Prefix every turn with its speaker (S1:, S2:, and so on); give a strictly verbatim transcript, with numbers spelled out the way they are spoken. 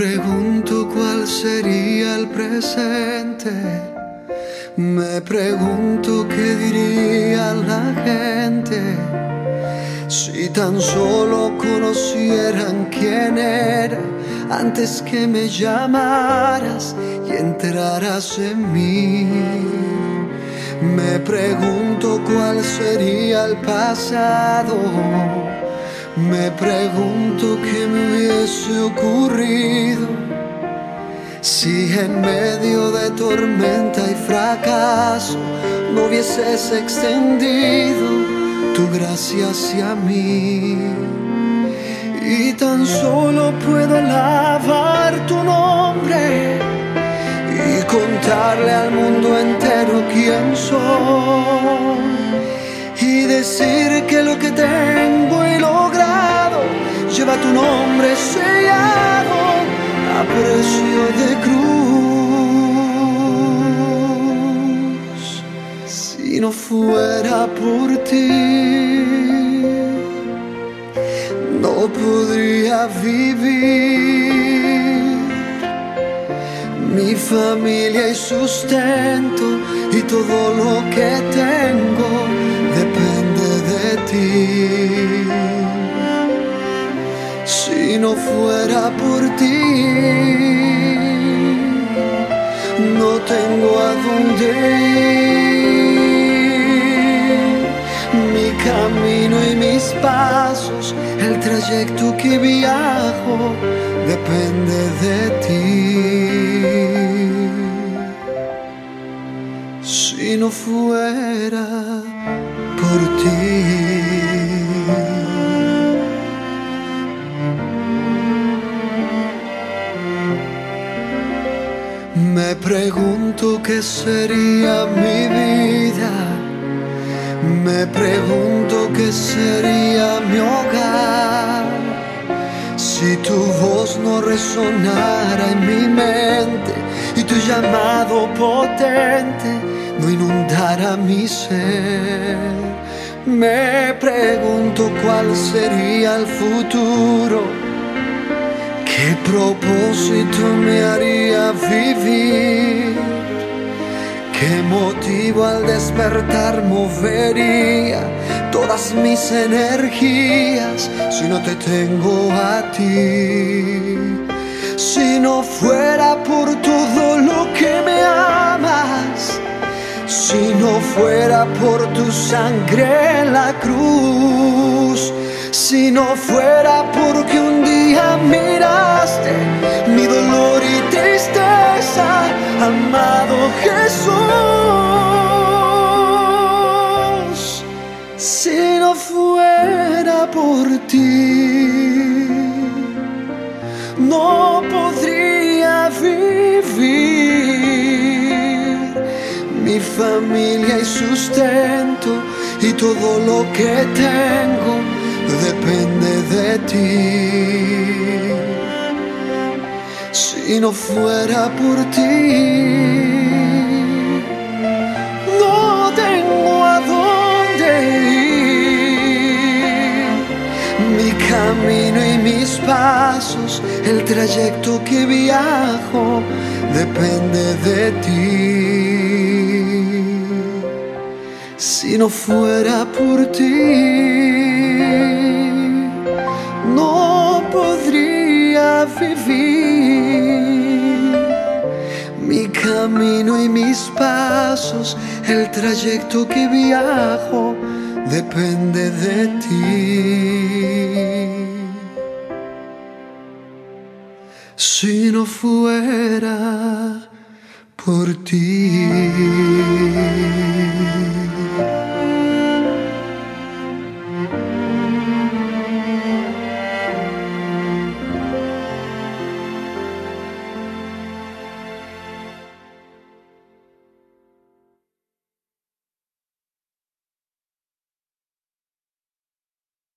S1: pregunto cuál sería el presente. Me pregunto qué diría la gente si tan solo conocieran quién era antes que me llamaras y entraras en mí. Me pregunto cuál sería el pasado. Me pregunto qué me hubiese ocurrido si en medio de tormenta y fracaso no hubieses extendido tu gracia hacia mí. Y tan solo puedo alabar tu nombre y contarle al mundo entero quién soy, y decir que lo que tengo y logrado lleva tu nombre sellado a precio de cruz. Si no fuera por ti, no podría vivir. Mi familia y sustento y todo lo que tengo depende de ti. Si no fuera por ti, no tengo a dónde ir. Mi camino y mis pasos, el trayecto que viajo, depende de ti. Si no fuera por ti. Me pregunto qué sería mi vida. Me pregunto qué sería mi hogar si tu voz no resonara en mi mente y tu llamado potente no inundara mi ser. Me pregunto cuál sería el futuro, qué propósito me haría vivir, qué motivo al despertar movería todas mis energías si no te tengo a ti. Si no fuera por todo lo que me amas, si no fuera por tu sangre en la cruz, si no fuera porque un día miraste mi dolor y tristeza, amado Jesús. Si no fuera por ti, no podría vivir. Mi familia y sustento y todo lo que tengo depende de ti. Si no fuera por ti, no tengo a dónde ir. Mi camino y mis pasos, el trayecto que viajo, depende de ti. Si no fuera por ti, no podría vivir. Mi camino y mis pasos, el trayecto que viajo, depende de ti. Si no fuera por ti.